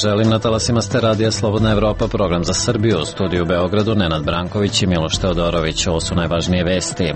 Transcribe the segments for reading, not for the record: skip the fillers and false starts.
želim, na talasima ste radija Slobodna Evropa, program za Srbiju, u studiju u Beogradu Nenad Branković i Miloš Teodorović. Ovo su najvažnije vesti.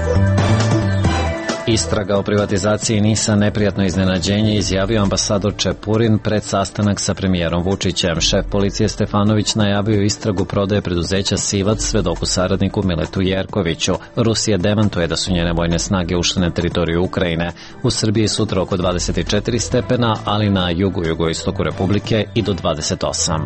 Istraga o privatizaciji NIS-a neprijatno iznenađenje, izjavio ambasador Čepurin pred sastanak sa premijerom Vučićem. Šef policije Stefanović najavio istragu prodaje preduzeća Sivac svedoku saradniku Miletu Jerkoviću. Rusija demantuje da su njene vojne snage ušle na teritoriju Ukrajine. U Srbiji sutra oko 24 stepena, ali na jugoistoku Republike i do 28.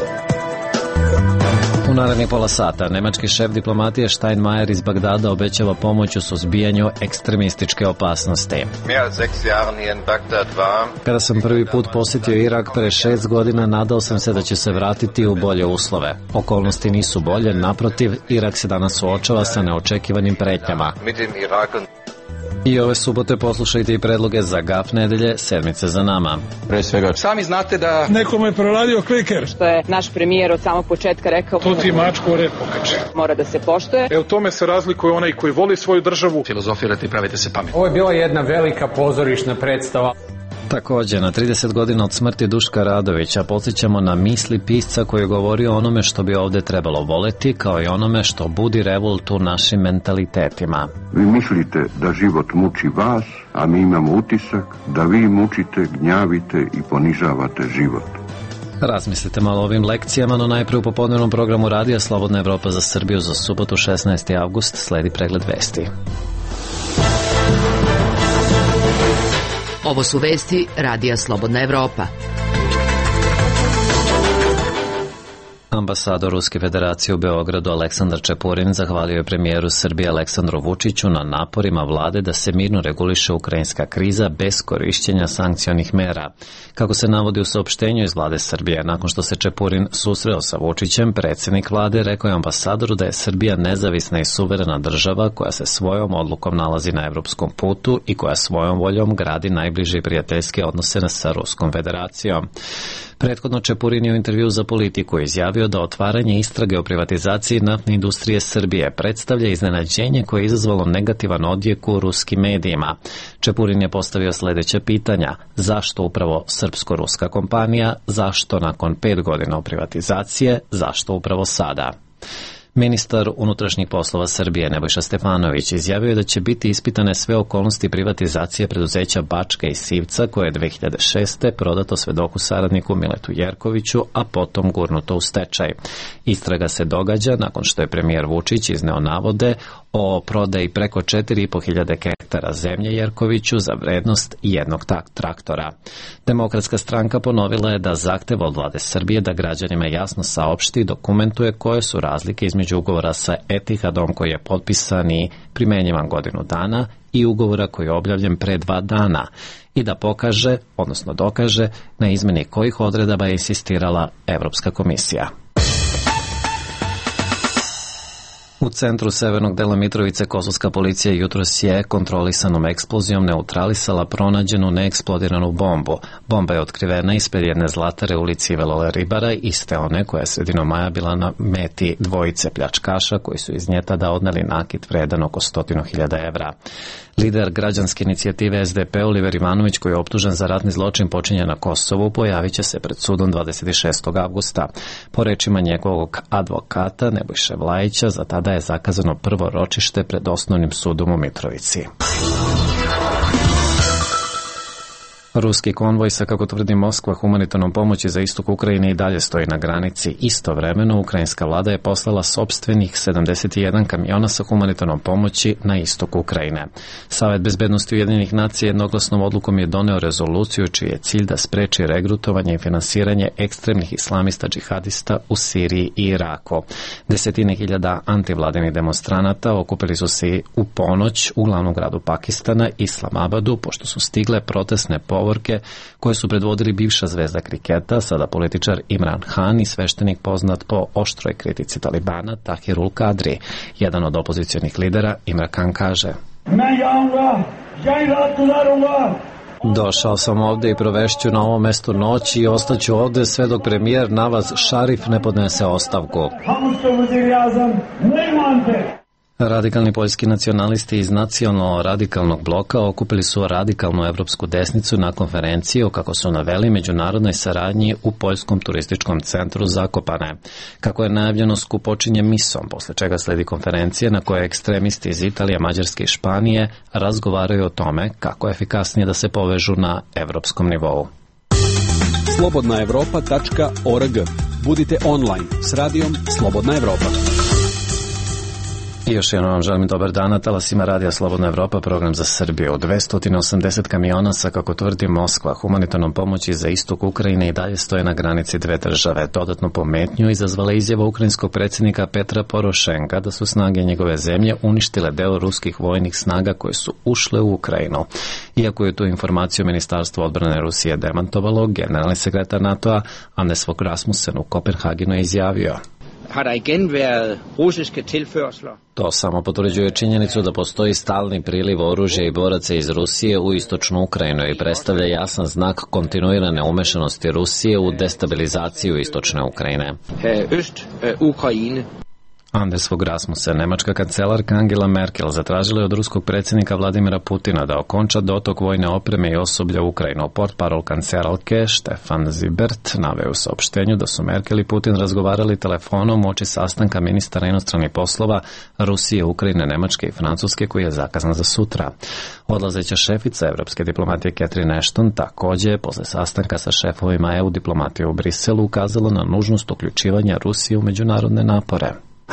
U narednih pola sata nemački šef diplomatije Steinmeier iz Bagdada obećava pomoć u suzbijanju ekstremističke opasnosti. Kada sam prvi put posjetio Irak pre 6 godina, nadao sam se da će se vratiti u bolje uslove. Okolnosti nisu bolje, naprotiv, Irak se danas suočava sa neočekivanim pretnjama. I ove subote poslušajte i predloge za GAF nedelje, sedmice za nama. Pre svega, sami znate da nekome je proradio kliker. Što je naš premijer od samog početka rekao, tu ti mačku u rep pokače. Mora da se poštuje. U tome se razlikuje onaj koji voli svoju državu. Filozofirate i pravite se pametni. Ovo je bila jedna velika pozorišna predstava. Također, na 30 godina od smrti Duška Radovića podsjećamo na misli pisca koji je govorio o onome što bi ovde trebalo voleti, kao i onome što budi revolt u našim mentalitetima. Vi mislite da život muči vas, a mi imamo utisak da vi mučite, gnjavite i ponižavate život. Razmislite malo o ovim lekcijama, no najpre u popodnevnom programu radija Slobodna Evropa za Srbiju za subotu 16. avgust sledi pregled vesti. Ovo su vesti radija Slobodna Evropa. Ambasador Ruske federacije u Beogradu Aleksandar Čepurin zahvalio je premijeru Srbije Aleksandru Vučiću na naporima vlade da se mirno reguliše ukrajinska kriza bez korišćenja sankcionih mera. Kako se navodi u saopštenju iz vlade Srbije, nakon što se Čepurin susreo sa Vučićem, predsjednik vlade rekao je ambasadoru da je Srbija nezavisna i suverena država koja se svojom odlukom nalazi na evropskom putu i koja svojom voljom gradi najbliže i prijateljske odnose sa Ruskom federacijom. Prethodno Čepurin je u intervju za Politiku izjavio da otvaranje istrage o privatizaciji naftne industrije Srbije predstavlja iznenađenje koje je izazvalo negativan odjek u ruskim medijima. Čepurin je postavio sledeća pitanja: zašto upravo srpsko-ruska kompanija, zašto nakon 5 godina privatizacije, zašto upravo sada? Ministar unutrašnjih poslova Srbije Nebojša Stefanović izjavio je da će biti ispitane sve okolnosti privatizacije preduzeća Bačka i Sivca koje je 2006. prodato svedoku saradniku Miletu Jerkoviću, a potom gurnuto u stečaj. Istraga se događa nakon što je premijer Vučić izneo navode o prodaji preko 4.500 hektara zemlje Jerkoviću za vrednost jednog traktora. Demokratska stranka ponovila je da zahteva od vlade Srbije da građanima jasno saopšti i dokumentuje koje su razlike između ugovora sa Etihadom koji je potpisan i primenjivan godinu dana i ugovora koji je objavljen pre 2 dana i da pokaže, odnosno dokaže, na izmeni kojih odredaba je insistirala Evropska komisija. U centru severnog dela Mitrovice kosovska policija jutros je kontrolisanom eksplozijom neutralisala pronađenu neeksplodiranu bombu. Bomba je otkrivena ispred jedne zlatare u ulici Velole Ribara, iste one koja je sredinom maja bila na meti dvojice pljačkaša koji su iz nje tada odneli nakit vredan oko 100.000 evra. Lider građanske inicijative SDP Oliver Ivanović, koji je optužen za ratni zločin počinjen na Kosovu, pojavit će se pred sudom 26. avgusta. Po rečima njegovog advokata Nebojše Vlajića, za tada je zakazano prvo ročište pred osnovnim sudom u Mitrovici. Ruski konvoj sa, kako tvrdi Moskva, humanitarnom pomoći za istok Ukrajine i dalje stoji na granici. Istovremeno, ukrajinska vlada je poslala sopstvenih 71 kamiona sa humanitarnom pomoći na istok Ukrajine. Savet bezbednosti Ujedinjenih nacija jednoglasnom odlukom je doneo rezoluciju čiji je cilj da spreči regrutovanje i finansiranje ekstremnih islamista džihadista u Siriji i Iraku. Desetine hiljada antivladinih demonstranata okupili su se u ponoć u glavnom gradu Pakistana, Islamabadu, pošto su stigle protestne povorke koje su predvodili bivša zvezda kriketa, sada političar Imran Khan i sveštenik poznat po oštroj kritici Talibana Tahirul Kadri. Jedan od opozicionih lidera, Imran Khan, kaže: došao sam ovde i provešću na ovom mestu noći i ostaću ovde sve dok premijer Nawaz Sharif ne podnese ostavku. Radikalni poljski nacionalisti iz nacionalno-radikalnog bloka okupili su radikalnu evropsku desnicu na konferenciji o, kako su naveli, međunarodnoj saradnji u poljskom turističkom centru Zakopane. Kako je najavljeno, skup počinje misom, posle čega sledi konferencija na kojoj ekstremisti iz Italije, Mađarske i Španije razgovaraju o tome kako je efikasnije da se povežu na evropskom nivou. slobodnaevropa.org. Budite online s radijom Slobodna Evropa. I još jednom vam želim dobar dan na talasima Radija Slobodna Evropa, program za Srbiju. 280 kamiona sa, kako tvrdi Moskva, humanitarnom pomoći za istok Ukrajine i dalje stoje na granici dve države. Dodatnu pometnju izazvala izjava ukrajinskog predsjednika Petra Porošenka da su snage njegove zemlje uništile deo ruskih vojnih snaga koje su ušle u Ukrajinu. Iako je tu informaciju Ministarstvo odbrane Rusije demantovalo, generalni sekretar NATO-a Anders Fogh Rasmussen u Kopenhagenu je izjavio: To samo potvrđuje činjenicu da postoji stalni priliv oružja i boraca iz Rusije u istočnu Ukrajinu i predstavlja jasan znak kontinuirane umešanosti Rusije u destabilizaciju istočne Ukrajine. Anders Fogh Rasmussen, nemačka kancelarka Angela Merkel, zatražila je od ruskog predsjednika Vladimira Putina da okonča dotok vojne opreme i osoblja u Ukrajinu. Portparol kancelarke Stefan Zibert naveo u saopštenju da su Merkel i Putin razgovarali telefonom uoči sastanka ministara inostranih poslova Rusije, Ukrajine, Nemačke i Francuske koji je zakazan za sutra. Odlazeća šefica evropske diplomatije Catherine Ashton također posle sastanka sa šefovima EU diplomatije u Briselu ukazala na nužnost uključivanja Rusije u međunarodne napore.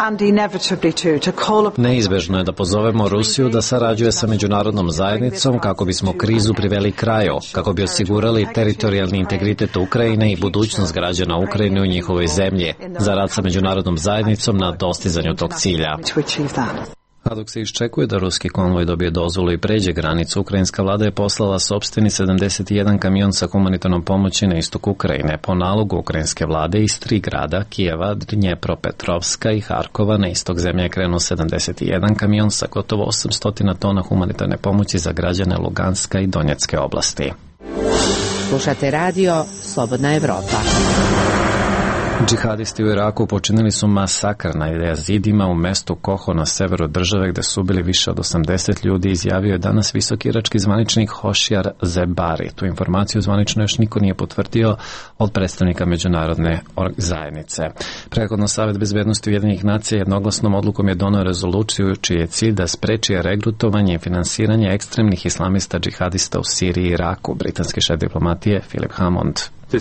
Neizbežno je da pozovemo Rusiju da sarađuje sa međunarodnom zajednicom kako bismo krizu priveli kraju, kako bi osigurali teritorijalni integritet Ukrajine i budućnost građana Ukrajine u njihovoj zemlji, za rad sa međunarodnom zajednicom na dostizanju tog cilja. A dok se iščekuje da ruski konvoj dobije dozvolu i pređe granicu, ukrajinska vlada je poslala sopstveni 71 kamion sa humanitarnom pomoći na istok Ukrajine po nalogu ukrajinske vlade iz 3 grada, Kijeva, Dnjepropetrovska i Harkova. Na istok zemlje je krenuo 71 kamion sa gotovo 800 tona humanitarne pomoći za građane Luganska i Donjecke oblasti. Slušate radio Slobodna Evropa. Džihadisti u Iraku počinili su masakr na jazidima u mestu Koho na severu države gde su ubili više od 80 ljudi, izjavio je danas visoki irački zvaničnik Hošijar Zebari. Tu informaciju zvanično još niko nije potvrdio od predstavnika međunarodne zajednice. Prethodno Savet bezbednosti Ujedinjenih nacija jednoglasnom odlukom je doneo rezoluciju čiji je cilj da spreči regrutovanje i finansiranje ekstremnih islamista džihadista u Siriji i Iraku. Britanski šef diplomatije Philip Hammond.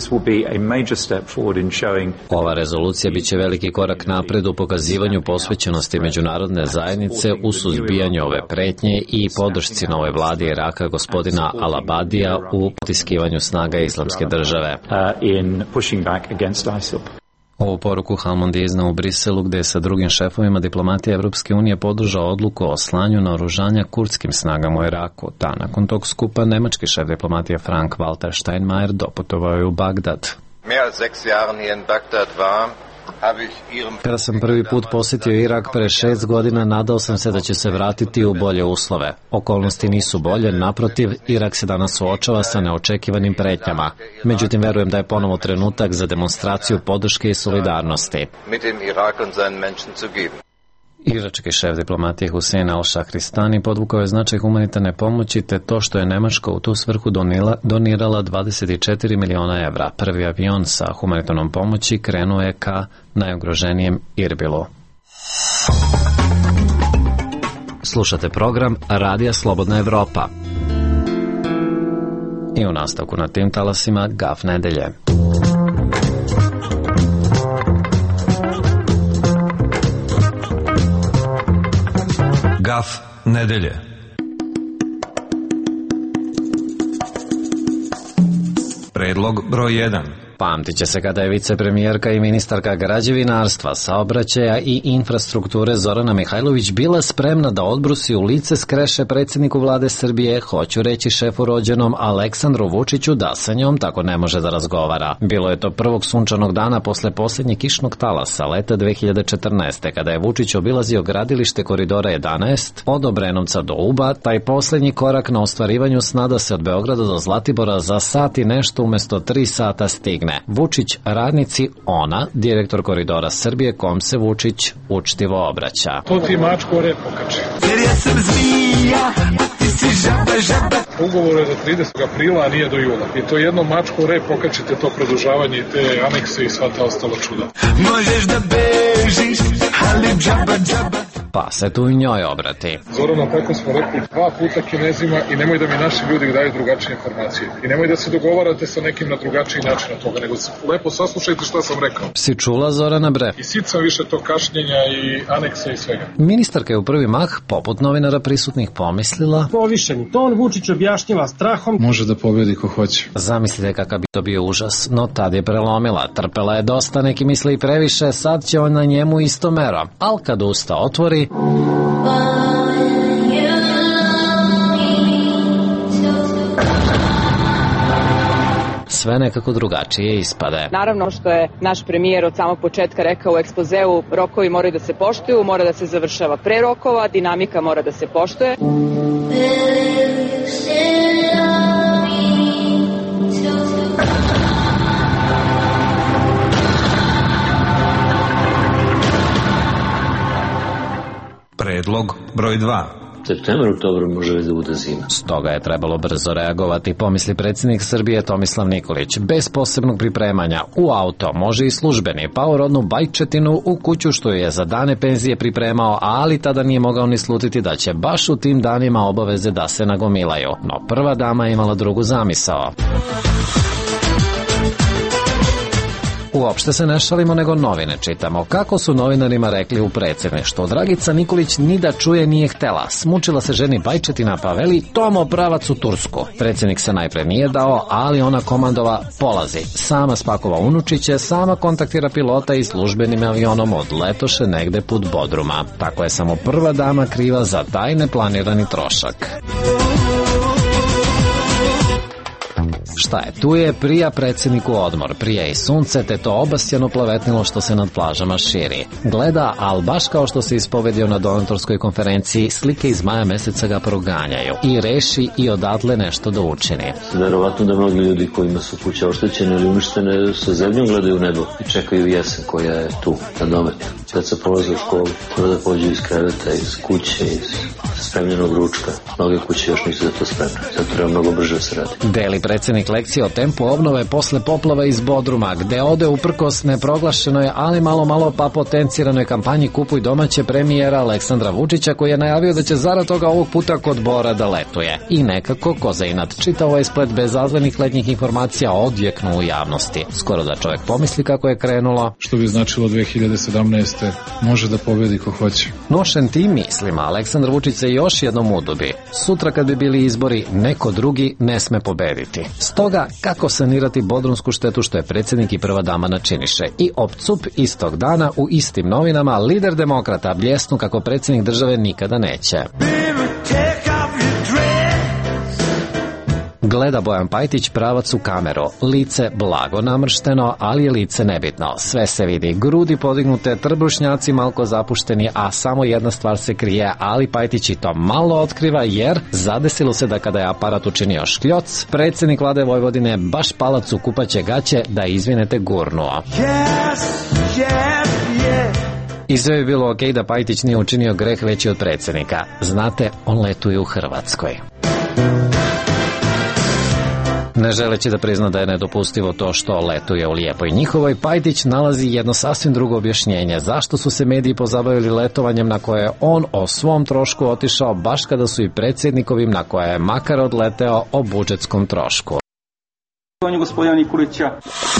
Ova rezolucija biće veliki korak napred u pokazivanju posvećenosti međunarodne zajednice u suzbijanju ove pretnje i podršci nove vlade Iraka gospodina Al-Abadija u potiskivanju snaga Islamske države. Ovu poruku Hammond je iznao u Briselu gde je sa drugim šefovima diplomatije Evropske unije podržao odluku o slanju naoružanja kurdskim snagama u Iraku. Nakon tog skupa nemački šef diplomatije Frank-Walter Steinmeier doputovao je u Bagdad. Kada sam prvi put posjetio Irak pre 6 godina, nadao sam se da će se vratiti u bolje uslove. Okolnosti nisu bolje, naprotiv, Irak se danas suočava sa neočekivanim pretnjama. Međutim, verujem da je ponovo trenutak za demonstraciju podrške i solidarnosti. Irački šef diplomatije Hussein al-Shahristani podvukao je značaj humanitarne pomoći te to što je Nemačka u tu svrhu donirala 24 miliona evra. Prvi avion sa humanitarnom pomoći krenuo je ka najugroženijem Irbilu. Slušate program Radija Slobodna Evropa. I u nastavku na tim talasima Gaf nedelje. Gaf nedelje. Predlog broj 1. Pamtit će se kada je vicepremijerka i ministarka građevinarstva, saobraćaja i infrastrukture Zorana Mihajlović bila spremna da odbrusi u lice skreše predsjedniku vlade Srbije, hoću reći šefu rođenom Aleksandru Vučiću, da sa njom tako ne može da razgovara. Bilo je to prvog sunčanog dana posle posljednjeg kišnog talasa leta 2014. kada je Vučić obilazio gradilište Koridora 11 od Obrenovca do Uba, taj posljednji korak na ostvarivanju sna da se od Beograda do Zlatibora za sat i nešto umesto 3 sata stigne. Skupštine. Vučić radnici, ona, direktor Koridora Srbije, kom se Vučić učtivo obraća. To ti mačku o rep pokači. Jer ja sam zmija, ti si žaba. Ugovor je do 30. aprila, a nije do jula. I to jedno mačku o rep pokačite to produžavanje i te anekse i sva ta ostala čuda. Možeš da bežiš, ali džaba. Pa se tu i njoj obrati. Zorana, tako smo rekli 2 puta Kinezima i nemoj da mi naši ljudi daju drugačije informacije. I nemoj da se dogovarate sa nekim na drugačiji način od toga, nego lepo saslušajte šta sam rekao. Si čula, Zorana, bre? I sit sam više to kašnjenja i aneksa i svega. Ministarka je u prvi mah, poput novinara prisutnih, pomislila: povišeni ton Vučić objašnjava strahom. Može da pobedi ko hoće. Zamislite kakav bi to bio užas, no tad je prelomila. Trpela je dosta, neki misle i previše, sad će on na njemu isto mero. Al kad usta otvori, sve nekako drugačije ispade. Naravno što je naš premijer od samog početka rekao u ekspozeu, rokovi moraju da se poštuju, mora da se završava pre rokova, dinamika mora da se poštuje. Predlog broj 2. Septembar, oktobar može već da bude zima. Stoga je trebalo brzo reagovati, pomisli predsjednik Srbije Tomislav Nikolić. Bez posebnog pripremanja, u auto, može i službeni, pa u rodnu bajčetinu, u kuću što je za dane penzije pripremao, ali tada nije mogao ni slutiti da će baš u tim danima obaveze da se nagomilaju. No prva dama je imala drugu zamisao. Uopšte se ne šalimo, nego novine čitamo. Kako su novinarima rekli u predsjedništvu, Dragica Nikolić ni da čuje nije htela. Smučila se ženi bajčetina pa veli tomo pravac u Tursku. Predsjednik se najpre nije dao, ali ona komandova polazi. Sama spakova unučiće, sama kontaktira pilota i službenim avionom odletoše negde put Bodruma. Tako je samo prva dama kriva za taj neplanirani trošak. Šta je, tu je prija predsjedniku odmor, prija i sunce, te to obasjano plavetnilo što se nad plažama širi. Gleda, al baš kao što se ispovedio na donatorskoj konferenciji, slike iz maja meseca ga proganjaju i reši i odatle nešto da učini. Verovatno da mnogi ljudi kojima su kuće oštećene ili uništene sa zemljom gledaju u nebo i čekaju jesen koja je tu, na dometu. Deca polaze u školu, kada pođu iz kreveta, iz kuće, iz spremljenog ručka. Mnoge kuće još nisu za to spremne, zato treba mnogo brže da se radi. Deli predsjednik lekcije o tempu obnove posle poplava iz Bodruma, gde ode uprkos neproglašenoj, ali malo pa potenciranoj kampanji Kupuj domaće premijera Aleksandra Vučića, koji je najavio da će zarad toga ovog puta kod Bora da letuje. I nekako, ko za inat čita ovaj splet bezazlenih letnjih informacija odjeknu u javnosti. Skoro da čovjek pomisli kako je krenulo. Što bi značilo 2017. može da pobedi ko hoće. Nošen tim mislima, Aleksandar Vučić se još jednom udubi. Sutra kad bi bili izbori, neko drugi ne sme pobediti. Stoga, kako sanirati bodrumsku štetu što je predsjednik i prva dama načiniše. I opcup istog dana u istim novinama lider demokrata bljesnu kako predsjednik države nikada neće. Gleda Bojan Pajtić pravac u kameru, lice blago namršteno, ali je lice nebitno. Sve se vidi, grudi podignute, trbušnjaci malko zapušteni, a samo jedna stvar se krije, ali Pajtić i to malo otkriva jer zadesilo se da kada je aparat učinio škljoc, predsjednik vlade Vojvodine baš palac u kupaće gaće da izvinete gurnuo. I sve bi bilo okej da Pajtić nije učinio greh veći od predsjednika. Znate, on letuje u Hrvatskoj. Ne želeći da prizna da je nedopustivo to što letuje u Lijepoj njihovoj, Pajtić nalazi jedno sasvim drugo objašnjenje zašto su se mediji pozabavili letovanjem na koje je on o svom trošku otišao baš kada su i predsjednikovim na koje je makar odleteo o budžetskom trošku. Gospodina Nikolića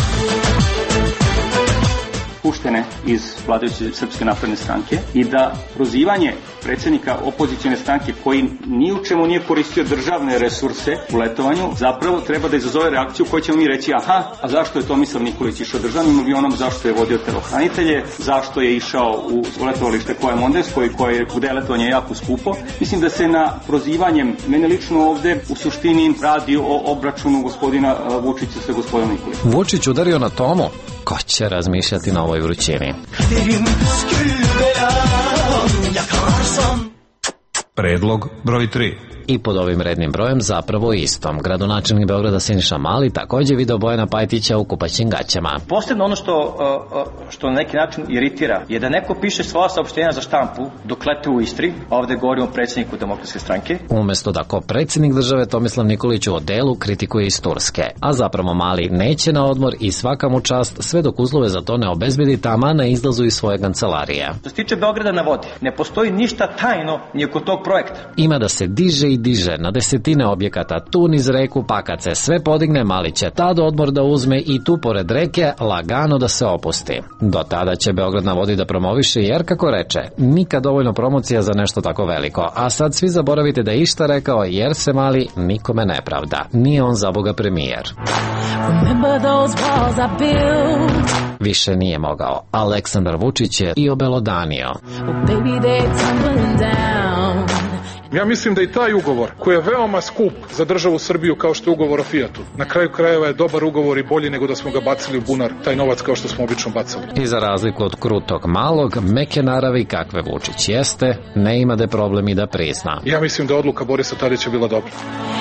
puštene iz vladajuće Srpske napredne stranke i da prozivanje predsjednika opozicijone stranke koji ni u čemu nije koristio državne resurse u letovanju zapravo treba da izazove reakciju koju ćemo mi reći aha, a zašto je Tomislav Nikolić išao državnim avionom, zašto je vodio telohranitelje, zašto je išao u letovalište koje je Mondensko i gde je letovanje jako skupo. Mislim da se na prozivanjem, mene lično ovde u suštini radi o obračunu gospodina Vučića sa gospodinom Nikolićem. Vučić udario na tomu? Ko će razmišljati na ovoj vrućini? Predlog broj 3. I pod ovim rednim brojem zapravo istom. Gradonačelnik Beograda Siniša Mali takođe video Bojana Pajtića u kupaćim gaćama. Posebno ono što na neki način iritira je da neko piše svoja saopštenja za štampu dok lete u Istri, a ovde govorimo o predsjedniku Demokratske stranke. Umesto da ko predsjednik države Tomislav Nikolić u odelu kritikuje iz Turske. A zapravo Mali neće na odmor i svaka mu čast sve dok uslove za to ne obezbedi taman na izlazu iz svoje kancelarije. Što se tiče Beograda na vodi, ne postoji ništa tajno ni oko tog projekta. Ima da se diže i diže na desetine objekata tu niz reku, pa kad se sve podigne Mali će tad odmor da uzme i tu pored reke lagano da se opusti. Do tada će Beograd na vodi da promoviše jer kako reče, nikad dovoljno promocija za nešto tako veliko, a sad svi zaboravite da je išta rekao jer se Mali nikome ne pravda. Nije on za Boga premijer. Više nije mogao. Aleksandar Vučić je i obelodanio. Ja mislim da i taj ugovor, koji je veoma skup za državu Srbiju kao što je ugovor o Fijatu, na kraju krajeva je dobar ugovor i bolji nego da smo ga bacili u bunar, taj novac kao što smo obično bacali. I za razliku od krutog malog, meke naravi kakve Vučić jeste, ne ima da je problem i da prizna. Ja mislim da odluka Borisa Tadića bila dobra.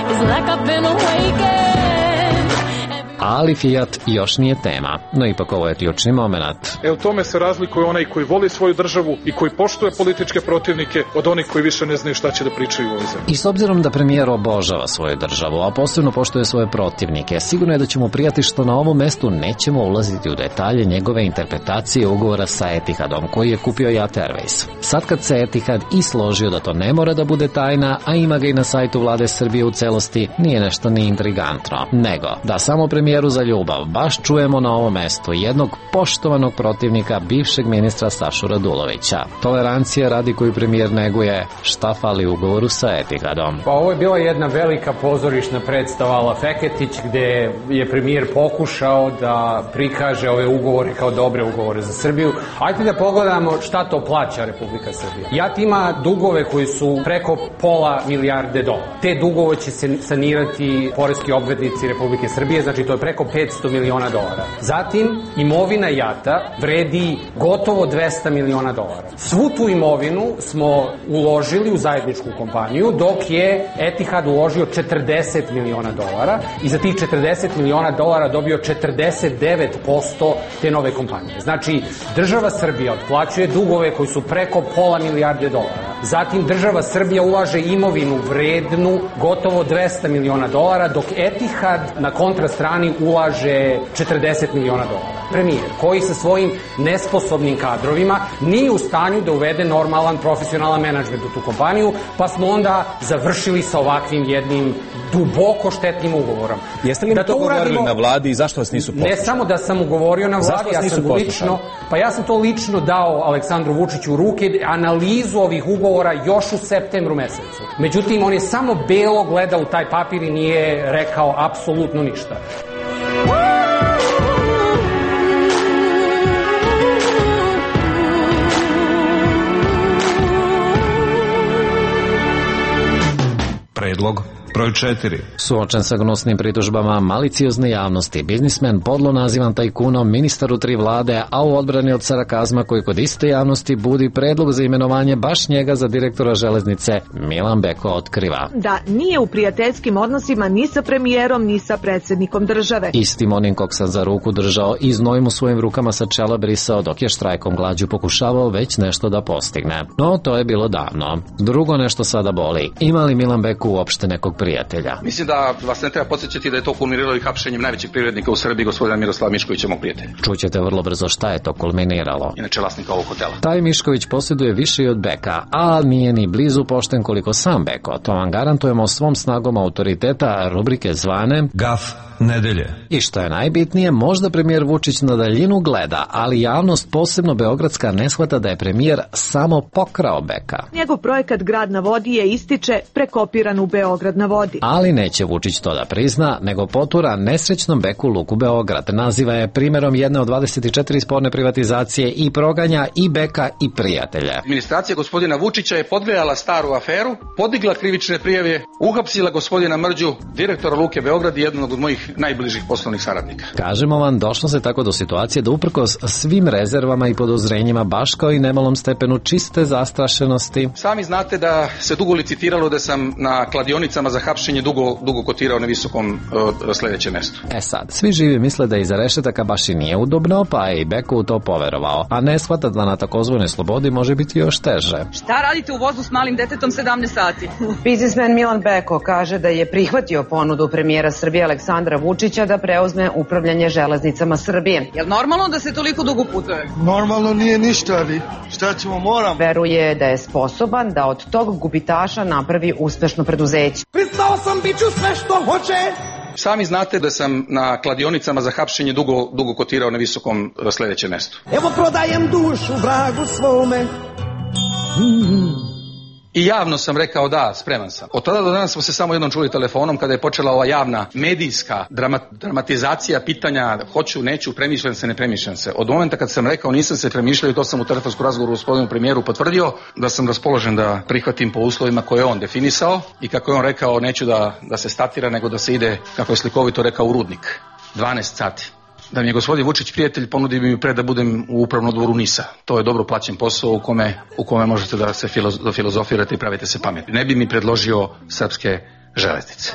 Ali Fijat još nije tema, no ipak ovo je ključni moment. U tome se razlikuje onaj koji voli svoju državu i koji poštuje političke protivnike od onih koji više ne znaju šta će da pričaju u ovoj zemlji. I s obzirom da premijer obožava svoju državu, a posebno poštuje svoje protivnike, sigurno je da će mu prijati što na ovom mestu nećemo ulaziti u detalje njegove interpretacije ugovora sa Etihadom, koji je kupio Yat Airways. Sad kad se Etihad i složio da to ne mora da bude tajna, a ima ga i na sajtu Vlade Srbije u celosti, nije nešto ni intrigantno, nego da samo premijeru za ljubav baš čujemo na ovom mestu jednog poštovanog protivnika bivšeg ministra Sašu Radulovića. Tolerancija radi koju premijer neguje, šta fali ugovoru sa Etihadom. Pa ovo je bila jedna velika pozorišna predstava Ala Feketić gde je premijer pokušao da prikaže ove ugovore kao dobre ugovore za Srbiju. Ajde da pogledamo šta to plaća Republika Srbija. JAT ima dugove koji su preko $500 milijarde. Te dugove će se sanirati poreski obveznici Republike Srbije, znači to je preko $500 miliona. Zatim, imovina JAT-a vredi gotovo $200 miliona. Svu tu imovinu smo uložili u zajedničku kompaniju, dok je Etihad uložio $40 miliona i za tih $40 miliona dobio 49% te nove kompanije. Znači, država Srbija otplaćuje dugove koji su preko $500 milijarde. Zatim, država Srbija ulaže imovinu vrednu gotovo $200 miliona, dok Etihad na kontrastrani ulaže $40 miliona. Premijer, koji sa svojim nesposobnim kadrovima nije u stanju da uvede normalan profesionalan menadžment u tu kompaniju, pa smo onda završili sa ovakvim jednim duboko štetnim ugovorom. Jeste li to govorili na vladi i zašto vas nisu poslušali? Ne samo da sam ugovorio na vladi, ja sam to lično dao Aleksandru Vučiću u ruke, analizu ovih ugovora još u septembru mesecu. Međutim, on je samo belo gledao u taj papir i nije rekao apsolutno ništa. Predlog broj 4. Suočen sa gnusnim pritužbama maliciozne javnosti, biznismen podlo nazivan tajkunom, ministar u 3 vlade, a u odbrani od sarakazma koji kod iste javnosti budi predlog za imenovanje baš njega za direktora železnice, Milan Beko otkriva da nije u prijateljskim odnosima ni sa premijerom, ni sa predsjednikom države. Istim onim kog sam za ruku držao i znoj mu svojim rukama sa čela brisao dok je štrajkom glađu pokušavao već nešto da postigne. No, to je bilo davno. Drugo nešto sada boli. Ima li Milan Beko uopšte nekog prijatelja? Mislim da vas ne treba podsjećati da je to kulminiralo i hapšenjem najvećeg privrednika u Srbiji, gospodina Miroslava Miškovića, mog prijatelja. Čućete vrlo brzo šta je to kulminiralo. Inače vlasnika ovog hotela. Taj Mišković posjeduje više i od Beka, a nije ni blizu pošten koliko sam Beko. To vam garantujemo svom snagom autoriteta rubrike zvane Gaf nedelje. I što je najbitnije, možda premijer Vučić na daljinu gleda, ali javnost, posebno beogradska, ne shvata da je premijer samo pokrao Beka. Njegov projekat Grad na vodi je, ističe, prekopiran u Beograd na vodi. Ali neće Vučić to da prizna, nego potura nesrećnom Beku Luku Beograd. Naziva je primjerom jedne od 24 sporne privatizacije i proganja i Beka i prijatelja. Administracija gospodina Vučića je podgrejala staru aferu, podigla krivične prijave, uhapsila gospodina Mrđu, direktora Luke Beograd i jednog od mojih mojih najbližih poslovnih saradnika. Kažemo vam, došlo se tako do situacije da uprkos svim rezervama i podozrenjima, baš kao i nemalom stepenu čiste zastrašenosti. Sami znate da se dugo licitiralo da sam na kladionicama za hapšenje dugo kotirao na visokom sledećem mestu. Sad, svi živi misle da iza rešetaka baš i nije udobno, pa je i Beko u to poverovao, a ne shvata da na takozvanoj slobodi može biti još teže. Šta radite u vozu s malim detetom 17 sati? Biznismen Milan Beko kaže da je prihvatio ponudu premijera Srbije Aleksandra Vučića da preuzme upravljanje železnicama Srbije. Jel normalno da se toliko dugo putuje? Normalno nije ništa, ali šta ćemo, moram. Veruje da je sposoban da od tog gubitaša napravi uspešno preduzeće. Pristao sam biću sve što hoće. Sami znate da sam na kladionicama za hapšenje dugo kotirao na visokom sledećem mestu. Evo prodajem dušu vragu svome. I javno sam rekao da, spreman sam. Od tada do danas smo se samo jednom čuli telefonom kada je počela ova javna medijska dramatizacija pitanja hoću, neću, premišljam se, ne premišljam se. Od momenta kad sam rekao nisam se premišljao i to sam u telefonskom razgovoru gospodinu premijeru potvrdio da sam raspoložen da prihvatim po uslovima koje je on definisao i kako je on rekao neću da se statira nego da se ide, kako je slikovito rekao, u rudnik. 12 sati. Da mi je gospodin Vučić prijatelj, ponudio bi mi pre da budem u upravnom odboru NIS-a. To je dobro plaćen posao u kome možete da se filozofirate i pravite se pametni. Ne bi mi predložio srpske železnice.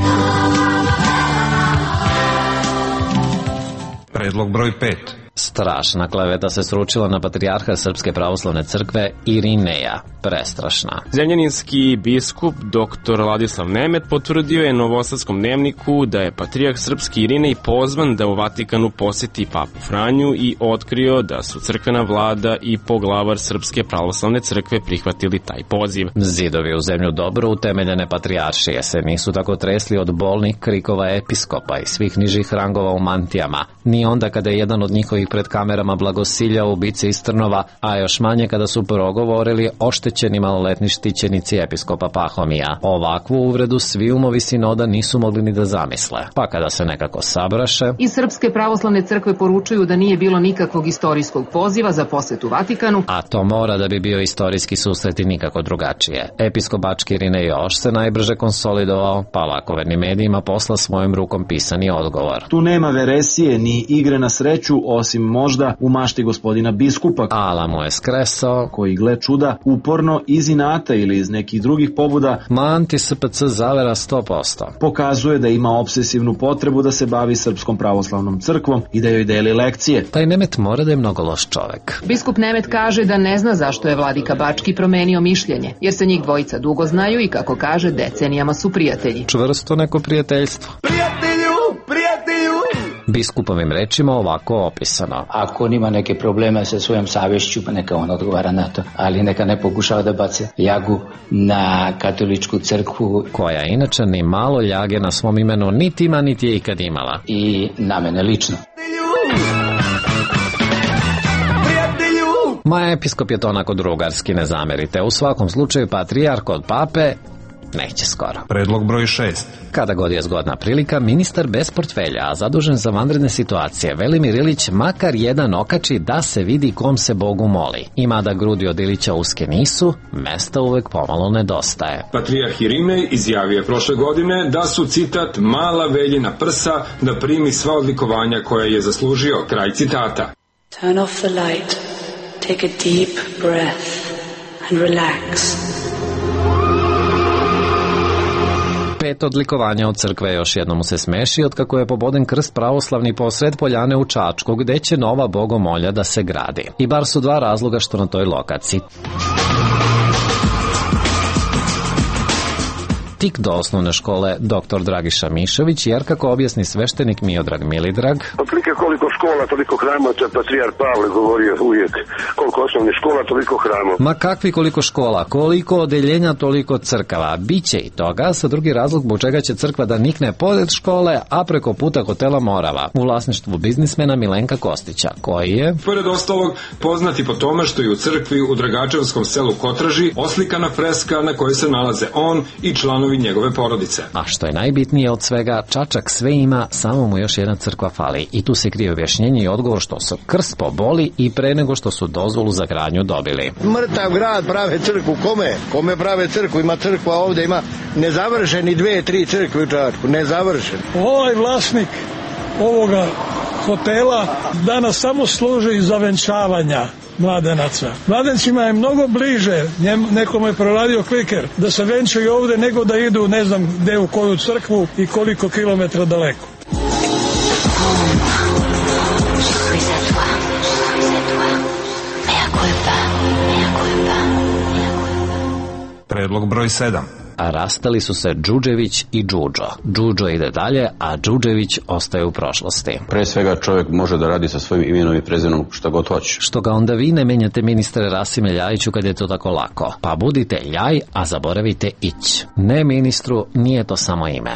Predlog broj 5. Strašna kleveta se sručila na patrijarha Srpske pravoslavne crkve Irineja. Prestrašna. Zemljaninski biskup dr. Ladislav Nemet potvrdio je Novosadskom dnevniku da je patrijarh Srpski Irinej pozvan da u Vatikanu poseti papu Franju i otkrio da su crkvena vlada i poglavar Srpske pravoslavne crkve prihvatili taj poziv. Zidovi u zemlju dobro utemeljene patrijaršije se nisu tako tresli od bolnih krikova episkopa i svih nižih rangova u mantijama, ni onda kada je jedan od njihovih pred kamerama blagosiljao ubice iz Trnova, a još manje kada su progovorili oštećeni maloletni štićenici episkopa Pahomija. Ovakvu uvredu svi umovi sinoda nisu mogli ni da zamisle. Pa kada se nekako sabraše... Iz Srpske pravoslavne crkve poručuju da nije bilo nikakvog istorijskog poziva za posetu Vatikanu. A to mora da bi bio istorijski susret i nikako drugačije. Episkop Bački Irinej još se najbrže konsolidovao, pa lakovernim medijima posla svojom rukom pisani odgovor. Tu nema veresije ni igre na sreću, osim možda u mašti gospodina biskupa. Ala mu je skresao, koji, gle čuda, uporno iz inata ili iz nekih drugih pobuda anti-SPC zavera 100%. Pokazuje da ima obsesivnu potrebu da se bavi Srpskom pravoslavnom crkvom i da joj deli lekcije. Taj Nemet mora da je mnogo loš čovek. Biskup Nemet kaže da ne zna zašto je vladika Bački promenio mišljenje, jer se njih dvojica dugo znaju i, kako kaže, decenijama su prijatelji. Čvrsto neko prijateljstvo. Prijatelju! Biskupovim rečima ovako opisano. Ako on ima neke probleme sa svojom savješću, pa neka on odgovara na to, ali neka ne pokušava da bace ljagu na katoličku crkvu, koja inače ni malo ljage na svom imenu niti ima, niti je ikad imala. I na mene lično. Ma episkop je to onako drugarski, ne zamerite. U svakom slučaju patrijarh od pape neće skoro. Predlog broj 6. Kada god je zgodna prilika, ministar bez portfelja, a zadužen za vanredne situacije, Velimir Ilić makar jedan okači da se vidi kom se Bogu moli. I mada grudi od Ilića uske nisu, mesta uvek pomalo nedostaje. Patrijarh Irinej izjavio je prošle godine da su, citat, mala veljina prsa da primi sva odlikovanja koja je zaslužio. Kraj citata. Turn off the light, take a deep breath and relax. 5 odlikovanja od crkve još jednom mu se smeši od kako je poboden krst pravoslavni posred Poljane u Čačku, gde će nova bogomolja da se gradi. I bar su 2 razloga što na toj lokaciji. Tik do osnovne škole dr. Dragiša Mišović, jer kako objasni sveštenik Miodrag Milidrag, otprilike koliko škola, toliko hramova, to je patrijarh Pavle govorio uvijek. Koliko osnovnih škola, toliko hramova. Ma kakvi koliko škola, koliko odeljenja, toliko crkava. Biće i toga, sa drugi razlog zbog čega će crkva da nikne pored škole, a preko puta hotela Morava, u vlasništvu biznismena Milenka Kostića, koji je, pored ostalog, poznati po tome što je u crkvi u Dragačevskom selu Kotraži oslikana freska na kojoj se nalaze on i članovi njegove porodice. A što je najbitnije od svega, Čačak sve ima, samo mu još jedna crkva fali. I tu se krije objašnjenje i odgovor što su krst poboli i pre nego što su dozvolu za za gradnju dobili. Mrtav grad prave crkvu, kome prave crkvu? Ima crkva ovde, ima nezavršeni 2-3 crkve u Čačku, nezavršen. Ovaj vlasnik ovoga hotela danas samo služi za venčavanja mladenaca. Mladencima je mnogo bliže, nekome je proradio kliker, da se venčaju ovde nego da idu ne znam gde u koju crkvu i koliko kilometra daleko. Predlog broj 7. A rastali su se Đuđević i Đuđo. Đuđo ide dalje, a Đuđević ostaje u prošlosti. Pre svega čovjek može da radi sa svojim imenom i prezimenom šta god hoće. Što ga onda vi ne menjate, ministre Rasime Ljajiću, kad je to tako lako? Pa budite Ljaj, a zaboravite Ić. Ne, ministru, nije to samo ime.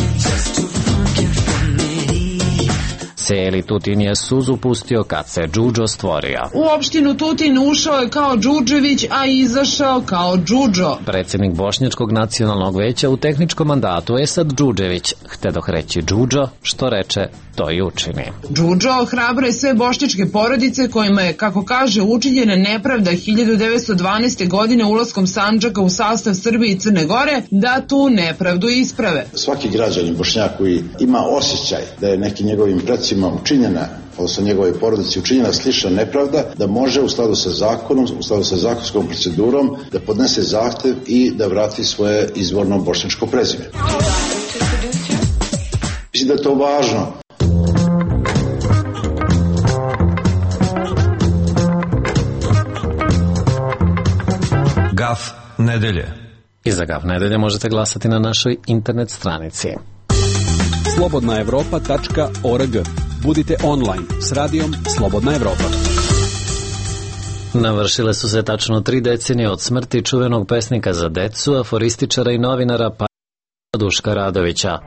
Cijeli Tutin je suzu pustio kad se Đuđo stvorio. U opštinu Tutin ušao je kao Đuđević, a izašao kao Đuđo. Predsjednik Bošnjačkog nacionalnog veća u tehničkom mandatu je sad Đuđević. Htedoh reći Đuđo, što reče, to i učini. Đuđo ohrabruje sve bošnjačke porodice kojima je, kako kaže, učinjena nepravda 1912. godine ulaskom Sandžaka u sastav Srbije i Crne Gore, da tu nepravdu isprave. Svaki građanin Bošnjak koji ima osjećaj da je nekim njegovim predsima učinjena, odnosno njegove porodici učinjena slična nepravda, da može u skladu sa zakonom, u skladu sa zakonskom procedurom da podnese zahtev i da vrati svoje izvorno bošnjačko prezime. Mislim da je to važno. Gaf nedelje. I za Gaf nedelje možete glasati na našoj internet stranici. slobodnaevropa.org. Budite online s radijom Slobodna Evropa. Navršile su se tačno 3 decenije od smrti čuvenog pesnika za decu, aforističara i novinara Duška Radovića.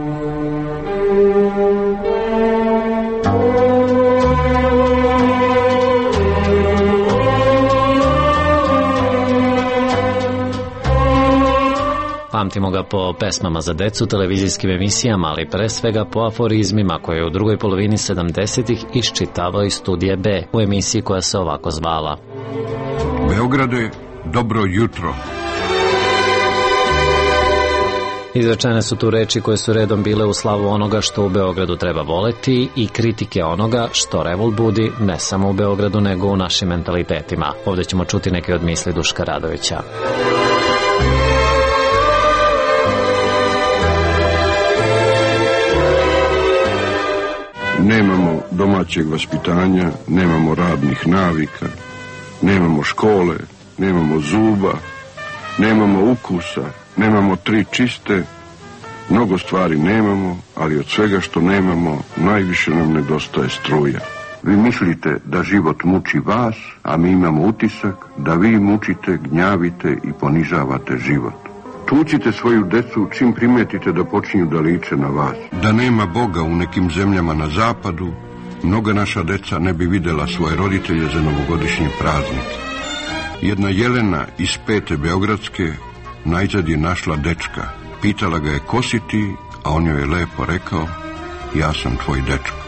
Pamtimo ga po pesmama za decu, televizijskim emisijama, ali pre svega po aforizmima koje je u drugoj polovini 70-ih iščitavao iz Studije B u emisiji koja se ovako zvala. Beograde, dobro jutro. Izrečene su tu reči koje su redom bile u slavu onoga što u Beogradu treba voleti i kritike onoga što revolt budi ne samo u Beogradu nego u našim mentalitetima. Ovdje ćemo čuti neke od misli Duška Radovića. Nemamo domaćeg vaspitanja, nemamo radnih navika, nemamo škole, nemamo zuba, nemamo ukusa, nemamo 3 čiste, mnogo stvari nemamo, ali od svega što nemamo, najviše nam nedostaje struja. Vi mislite da život muči vas, a mi imamo utisak da vi mučite, gnjavite i ponižavate život. Tucite svoju decu čim primetite da počinju da liče na vas. Da nema Boga u nekim zemljama na zapadu, mnoga naša deca ne bi videla svoje roditelje za novogodišnje praznike. Jedna Jelena iz 5. Beogradske najzad je našla dečka. Pitala ga je ko si ti, a on joj je lepo rekao, ja sam tvoj dečko.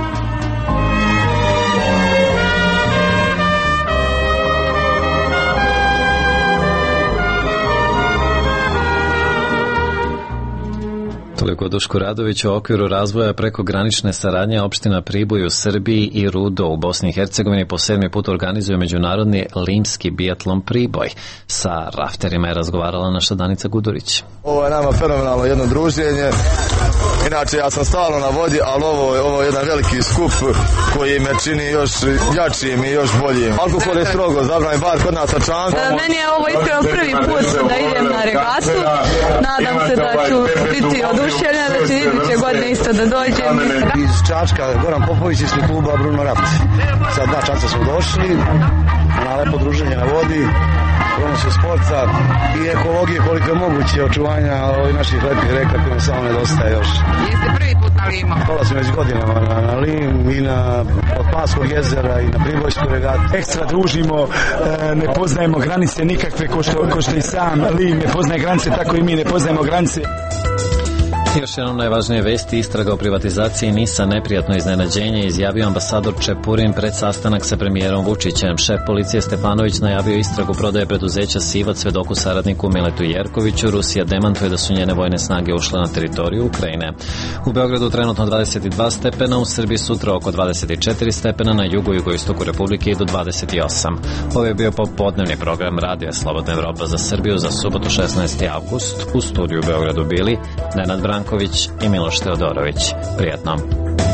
Toliko Dušku Radoviću u okviru razvoja prekogranične saradnje opština Priboj u Srbiji i Rudo u Bosni i Hercegovini po 7. put organizuje međunarodni limski biatlon Priboj. Sa rafterima je razgovarala naša Danica Gudurić. Ovo je nama fenomenalno jedno druženje. Inače, ja sam stalno na vodi, ali ovo je jedan veliki skup koji me čini još jačijim i još boljim. Alkohol je strogo zabranjen, bar kod nas na Čanku. Meni je ovo iskreno prvi put da idem na regatu. Nadam se da ću biti oduševljena, da će iduće godine isto da dođem. Iz Čačka, Goran Popović iz kluba Bruno Rapt. Sad 2 časa smo došli na lepo druženje na vodi, promocije sporta i ekologije koliko je moguće, očuvanja ovih naših lepih reka koje samo nedostaje još. Jeste prvi put na Limu? Dolazim već godinama na Lim i od Panskog jezera i na Pribojsku regatu. Ekstra družimo, ne poznajemo granice nikakve, ko što i sam Lim ne poznaje granice, tako i mi ne poznajemo granice. Još jednom najvažnije vesti, istraga o privatizaciji NIS-a neprijatno iznenađenje, izjavio ambasador Čepurin pred sastanak sa premijerom Vučićem. Šef policije Stefanović najavio istragu prodaje preduzeća Sivac svedoku saradniku Miletu Jerkoviću. Rusija demantuje da su njene vojne snage ušle na teritoriju Ukrajine. U Beogradu trenutno 22 stepena, u Srbiji sutra oko 24 stepena, na jugu i jugoistoku Republike i do 28. Ovo je bio popodnevni program Radija Slobodna Evropa za Srbiju za subotu 16. avgust. U studiju u Beogradu bili Nenad Branković i Miloš Teodorović. Prijatno.